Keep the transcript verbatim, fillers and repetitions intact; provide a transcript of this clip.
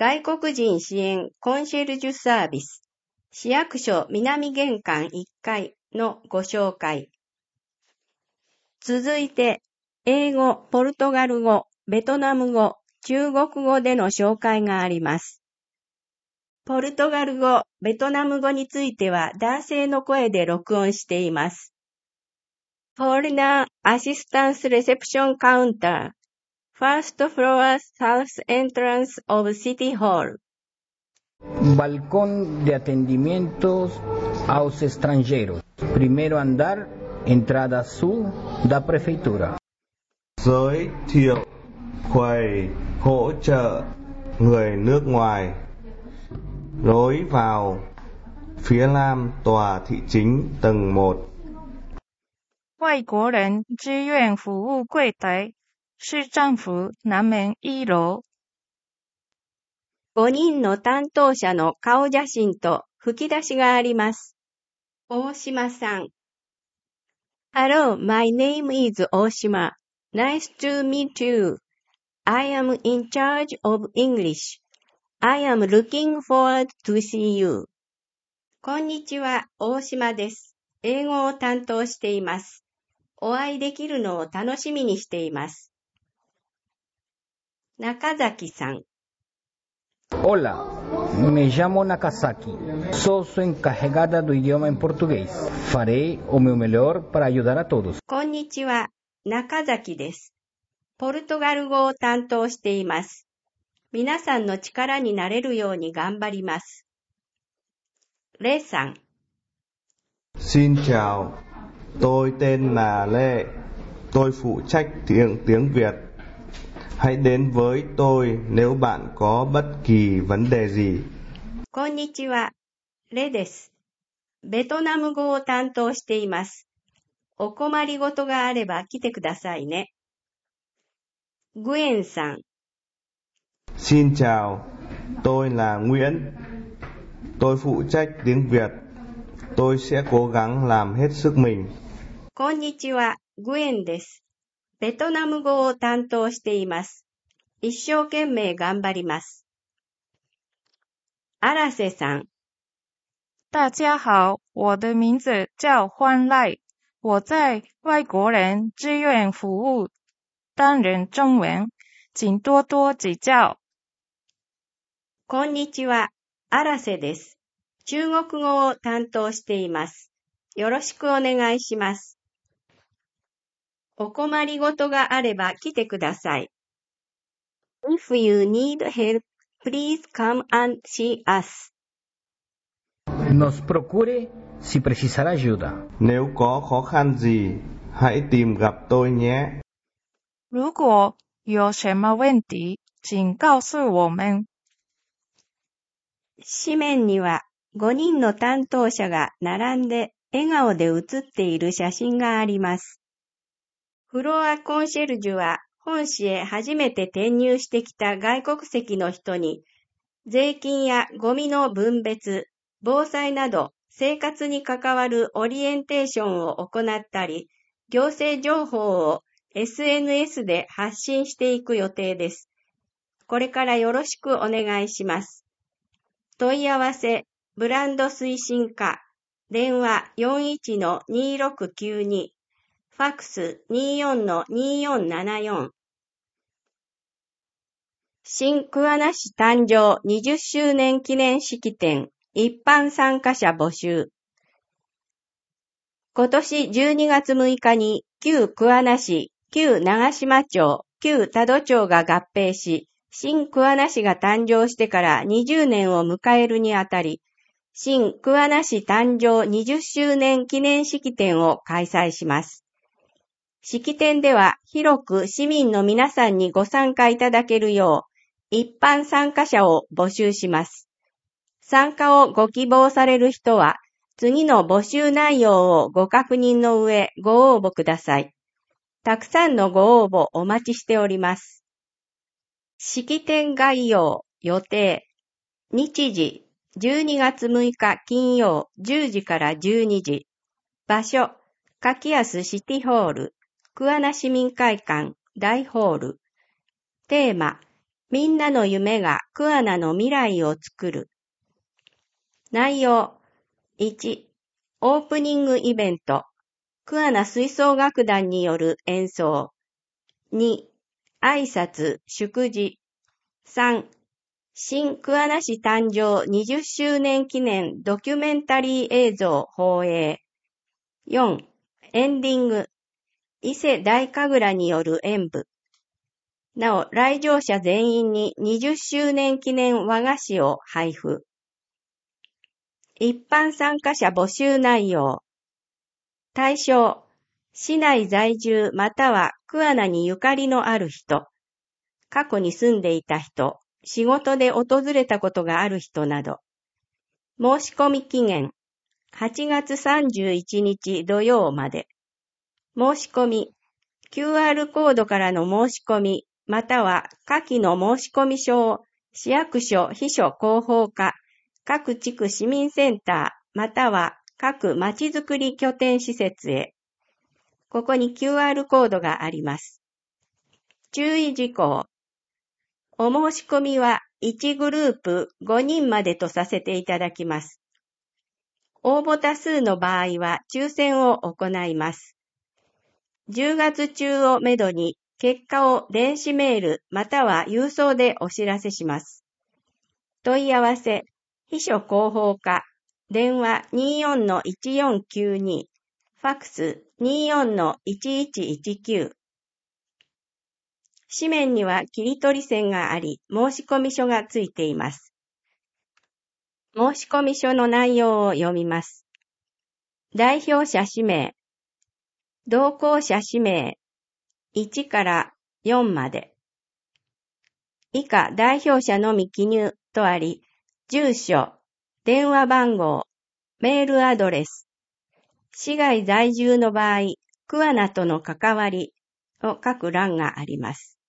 外国人支援コンシェルジュサービス、市役所南玄関いっかいのご紹介。続いて、英語、ポルトガル語、ベトナム語、中国語での紹介があります。ポルトガル語、ベトナム語については男性の声で録音しています。Foreigner Assistance Reception Counter First floor south entrance of City Hall. Balcón de atendimientos aos estrangeiros. Primero andar, entrada sur da prefeitura. Giới thiệu quầy hỗ trợ người nước ngoài. Lối vào phía nam tòa thị chính tầng một. 外国人志愿服务柜台。市政府南面一楼。 ごにんの担当者の顔写真と吹き出しがあります。大島さん。Hello, my name is 大島。Nice to meet you. I am in charge of English. I am looking forward to see you. こんにちは、大島です。英語を担当しています。お会いできるのを楽しみにしています。中崎さん。 Hola, me llamo Nakazaki. Sou sua encarregada do idioma em português. Farei o meu melhor para ayudar a todos. こんにちは、中崎です。ポルトガル語を担当しています。皆さんの力になれるように頑張ります。レイさん。 Xin chào, tôi tên là Lê. Tôi phụ trách tiếng tiếng Việt.Hãy đến với tôi nếu bạn có bất kỳ vấn đề gì. こんにちは、レです。ベトナム語を担当しています。お困りごとがあれば来てくださいね。グエンさん。 Xin chào, tôi là Nguyễn. Tôi phụ trách tiếng Việt. Tôi sẽ cố gắng làm hết sức mình. こんにちは、グエンです。ベトナム語を担当しています。一生懸命頑張ります。荒瀬さん。 大家好，我的名字叫欢赖。我在外国人志愿服务担任中文，请多多指教。 こんにちは、荒瀬です。中国語を担当しています。よろしくお願いします。お困りごとがあれば来てください。If you need help, please come and see us. Nos procure si precisar ayuda. Nếu có khó khăn gì, hãy tìm gặp tôi nhé. 如果有什么问题，请告诉我们。 紙面にはごにんの担当者が並んで笑顔で写っている写真があります。フロアコンシェルジュは本市へ初めて転入してきた外国籍の人に、税金やゴミの分別、防災など生活に関わるオリエンテーションを行ったり、行政情報を エスエヌエス で発信していく予定です。これからよろしくお願いします。問い合わせ、ブランド推進課、電話 よんいちのにろくきゅうに、ファックス にじゅうよんのにじゅうよんななよん。新桑名市誕生にじゅっしゅうねん記念式典一般参加者募集。今年じゅうにがつむいかに旧桑名市、旧長島町、旧多度町が合併し、新桑名市が誕生してからにじゅうねんを迎えるにあたり、新桑名市誕生にじゅっしゅうねん記念式典を開催します。式典では広く市民の皆さんにご参加いただけるよう、一般参加者を募集します。参加をご希望される人は、次の募集内容をご確認の上ご応募ください。たくさんのご応募お待ちしております。式典概要、予定、日時、じゅうにがつむいか金曜じゅうじからじゅうにじ、場所、柿安シティホール、桑名市民会館大ホール、テーマ、 みんなの夢が桑名の未来を作る。内容。いち、オープニングイベント。桑名吹奏楽団による演奏。に、挨拶、祝辞。さん、新桑名市誕生にじゅっしゅうねん記念ドキュメンタリー映像放映。よん、エンディング。伊勢大神楽による演舞。なお、来場者全員ににじゅっしゅうねん記念和菓子を配布。一般参加者募集内容。対象、市内在住または桑名にゆかりのある人、過去に住んでいた人、仕事で訪れたことがある人など。申し込み期限、はちがつさんじゅういちにち土曜まで。申し込み、キューアール コードからの申し込み、または下記の申込書を市役所秘書広報課、各地区市民センター、または各まちづくり拠点施設へ。ここに キューアール コードがあります。注意事項。お申し込みはいちグループごにんまでとさせていただきます。応募多数の場合は抽選を行います。じゅうがつ中をめどに結果を電子メールまたは郵送でお知らせします。問い合わせ、秘書広報課、電話 にじゅうよんのいちよんきゅうに、ファックス にじゅうよんのいちいちいちきゅう。紙面には切り取り線があり、申込書がついています。申込書の内容を読みます。代表者氏名、同行者氏名、いちからよんまで。以下代表者のみ記入とあり、住所、電話番号、メールアドレス、市外在住の場合、桑名との関わりを書く欄があります。